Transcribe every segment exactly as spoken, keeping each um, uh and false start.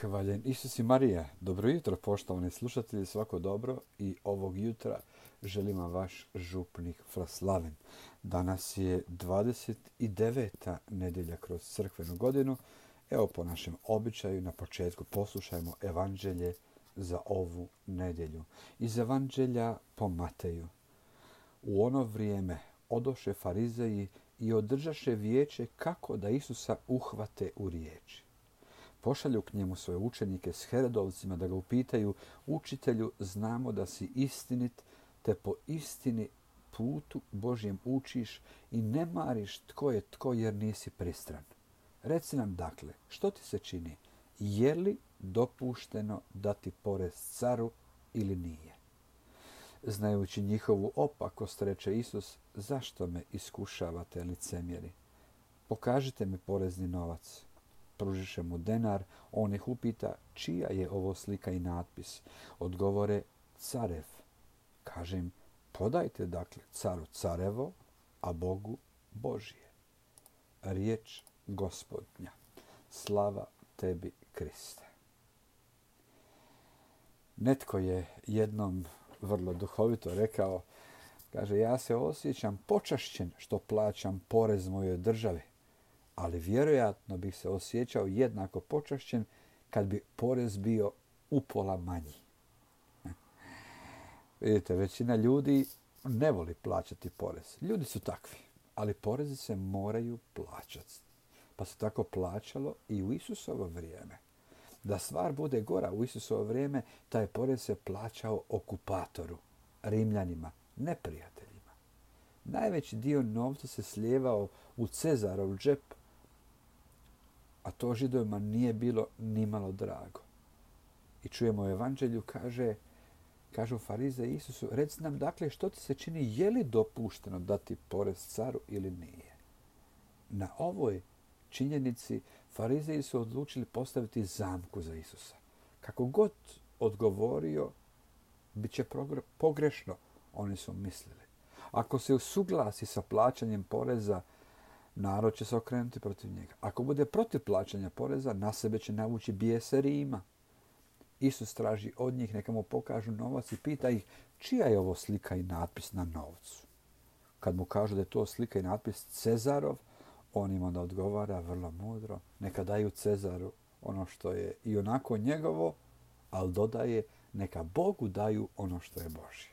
Hvaljen Isus i Marija. Dobro jutro, poštovani slušatelji, svako dobro i ovog jutra želim vam vaš župnik Fraslaven. Danas je dvadeset deveta nedjelja kroz crkvenu godinu. Evo po našem običaju na početku poslušajmo evanđelje za ovu nedjelju. Iz evanđelja po Mateju. U ono vrijeme odoše farizeji i održaše vijeće kako da Isusa uhvate u riječi. Pošalju k njemu svoje učenike s Herodovcima da ga upitaju: Učitelju, znamo da si istinit, te po istini putu Božjem učiš i ne mariš tko je tko jer nisi pristran. Reci nam dakle, što ti se čini? Je li dopušteno dati porez caru ili nije? Znajući njihovu opakost, reče Isus: zašto me iskušavate, licemjeri? Pokažite mi porezni novac. Pružiše mu denar, on ih upita: čija je ovo slika i natpis? Odgovore: carev. Kaže im: podajte dakle caru carevo, a Bogu Božije. Riječ Gospodnja. Slava tebi, Kriste. Netko je jednom vrlo duhovito rekao, kaže: ja se osjećam počašćen što plaćam porez mojoj državi, ali vjerojatno bih se osjećao jednako počašćen kad bi porez bio upola manji. Vidite, većina ljudi ne voli plaćati porez. Ljudi su takvi, ali porezi se moraju plaćati. Pa se tako plaćalo i u Isusovo vrijeme. Da stvar bude gora, u Isusovo vrijeme taj porez se plaćao okupatoru, Rimljanima, neprijateljima. Najveći dio novca se slijevao u Cezarov džep, a to Židovima nije bilo nimalo drago. I čujemo u evanđelju, kaže, kažu farize Isusu: reci nam dakle, što ti se čini, je li dopušteno dati porez caru ili nije? Na ovoj činjenici farizeji su odlučili postaviti zamku za Isusa. Kako god odgovorio, bit će pogrešno, oni su mislili. Ako se usuglasi sa plaćanjem poreza, narod će se okrenuti protiv njega. Ako bude protiv plaćanja poreza, na sebe će navući bijese Rima. Isus traži od njih neka mu pokažu novac i pita ih: čija je ovo slika i natpis na novcu? Kad mu kažu da je to slika i natpis Cezarov, on im onda odgovara vrlo mudro: neka daju Cezaru ono što je i onako njegovo, ali dodaje: neka Bogu daju ono što je Božje.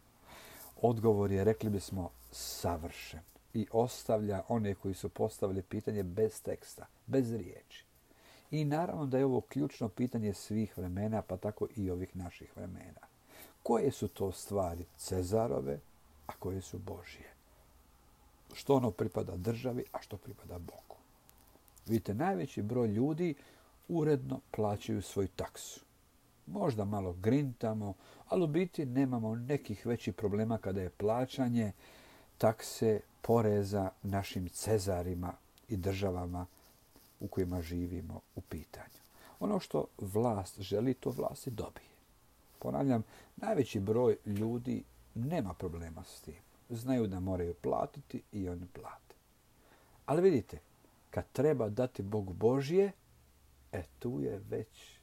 Odgovor je, rekli bismo, savršen i ostavlja one koji su postavili pitanje bez teksta, bez riječi. I naravno da je ovo ključno pitanje svih vremena, pa tako i ovih naših vremena. Koje su to stvari Cezarove, a koje su Božje? Što ono pripada državi, a što pripada Bogu? Vidite, najveći broj ljudi uredno plaćaju svoju taksu. Možda malo grintamo, ali u biti nemamo nekih većih problema kada je plaćanje takse, poreza našim Cezarima i državama u kojima živimo u pitanju. Ono što vlast želi, to vlast i dobije. Ponavljam, najveći broj ljudi nema problema s tim. Znaju da moraju platiti i oni plate. Ali vidite, kad treba dati Bogu Božje, e tu je već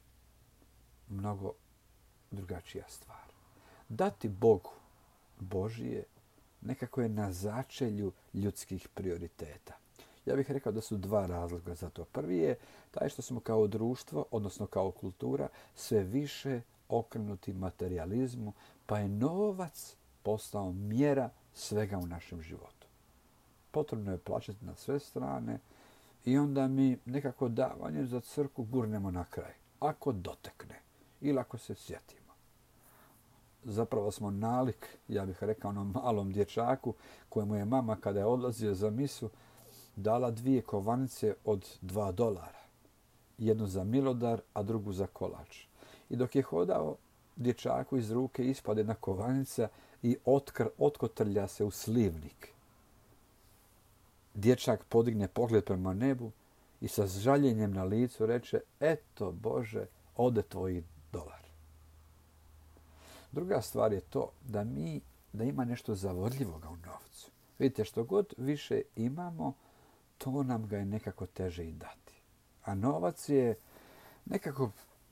mnogo drugačija stvar. Dati Bogu Božje nekako je na začelju ljudskih prioriteta. Ja bih rekao da su dva razloga za to. Prvi je taj što smo kao društvo, odnosno kao kultura, sve više okrenuti materializmu, pa je novac postao mjera svega u našem životu. Potrebno je plaćati na sve strane i onda mi nekako davanje za crkvu gurnemo na kraj, ako dotekne ili ako se sjetimo. Zapravo smo nalik, ja bih rekao, onom malom dječaku kojemu je mama kada je odlazio za misu dala dvije kovanice od dva dolara. Jednu za milodar, a drugu za kolač. I dok je hodao, dječaku iz ruke ispade jedna kovanica i otkr, otkotrlja se u slivnik. Dječak podigne pogled prema nebu i sa žaljenjem na licu reče: eto Bože, ode tvoj dolar. Druga stvar je to da mi, da ima nešto zavodljivoga u novcu. Vidite, što god više imamo, to nam ga je nekako teže i dati. A novac je nekako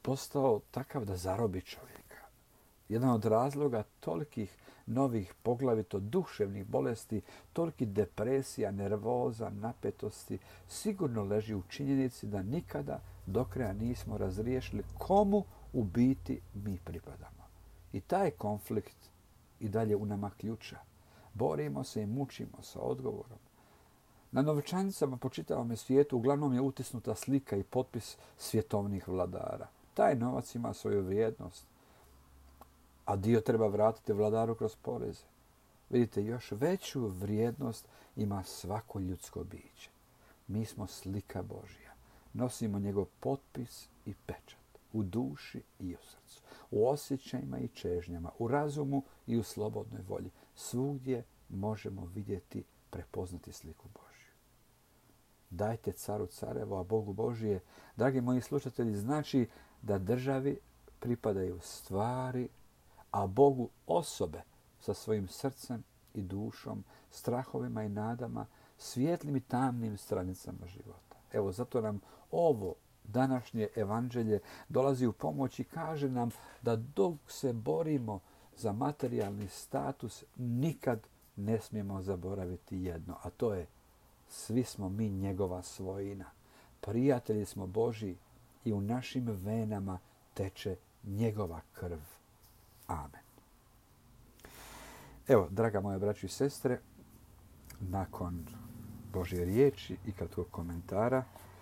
postao takav da zarobi čovjeka. Jedan od razloga tolikih novih, poglavito duševnih bolesti, toliki depresija, nervoza, napetosti, sigurno leži u činjenici da nikada do kraja nismo razriješili komu u biti mi pripadamo. I taj konflikt i dalje u nama ključa. Borimo se i mučimo sa odgovorom. Na novčanicama po čitavom svijetu uglavnom je utisnuta slika i potpis svjetovnih vladara. Taj novac ima svoju vrijednost, a dio treba vratiti vladaru kroz poreze. Vidite, još veću vrijednost ima svako ljudsko biće. Mi smo slika Božja. Nosimo njegov potpis i pečat u duši i u srcu, u osjećajima i čežnjama, u razumu i u slobodnoj volji. Svugdje možemo vidjeti, prepoznati sliku Božju. Dajte caru careva, a Bogu Božije. Dragi moji slušatelji, znači da državi pripadaju stvari, a Bogu osobe sa svojim srcem i dušom, strahovima i nadama, svijetlim i tamnim stranicama života. Evo, zato nam ovo današnje evanđelje dolazi u pomoć i kaže nam da dok se borimo za materijalni status, nikad ne smijemo zaboraviti jedno, a to je svi smo mi njegova svojina. Prijatelji smo Božji i u našim venama teče njegova krv. Amen. Evo, draga moja braćo i sestre, nakon Božje riječi i kratkog komentara,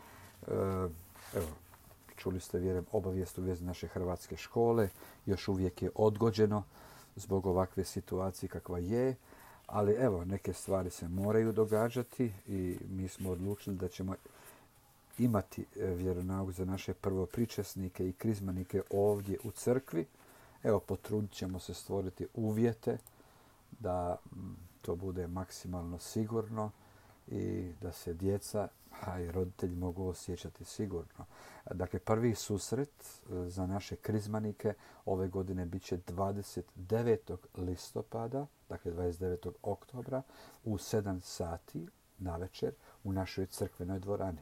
evo, čuli ste, vjerujem, obavijest u vezi naše hrvatske škole. Još uvijek je odgođeno zbog ovakve situacije kakva je, ali evo, neke stvari se moraju događati i mi smo odlučili da ćemo imati vjeronauk za naše prvopričesnike i krizmanike ovdje u crkvi. Evo, potrudit ćemo se stvoriti uvjete da to bude maksimalno sigurno i da se djeca, a i roditelji mogu osjećati sigurno. Dakle, prvi susret za naše krizmanike ove godine bit će dvadeset devetog listopada, dakle dvadeset devetog oktobra u sedam sati navečer u našoj crkvenoj dvorani.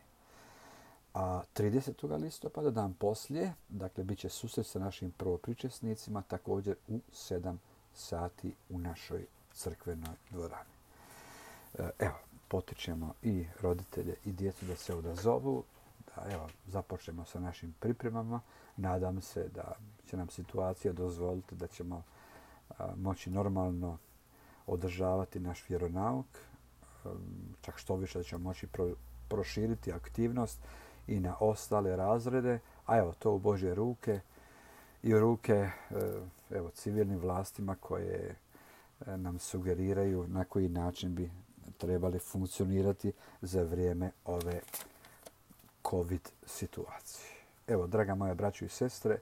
A tridesetog listopada, dan poslije, dakle, bit će susret sa našim prvopričesnicima također u sedam sati u našoj crkvenoj dvorani. Evo, potičemo i roditelje i djecu da se odazovu, da evo, započnemo sa našim pripremama. Nadam se da će nam situacija dozvoliti da ćemo a, moći normalno održavati naš vjeronauk, čak što više da ćemo moći pro, proširiti aktivnost i na ostale razrede, a evo, to u Božje ruke i u ruke evo, civilnim vlastima koje nam sugeriraju na koji način bi trebali funkcionirati za vrijeme ove COVID situacije. Evo, draga moja braćo i sestre,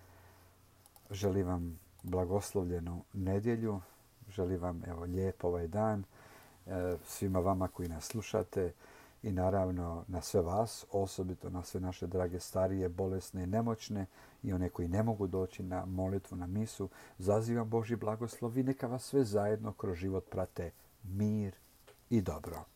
želim vam blagoslovljenu nedjelju, želim vam evo, lijep ovaj dan, svima vama koji nas slušate i naravno na sve vas, osobito na sve naše drage starije, bolesne i nemoćne i one koji ne mogu doći na molitvu, na misu. Zazivam Božji blagoslov i neka vas sve zajedno kroz život prate mir i dobro.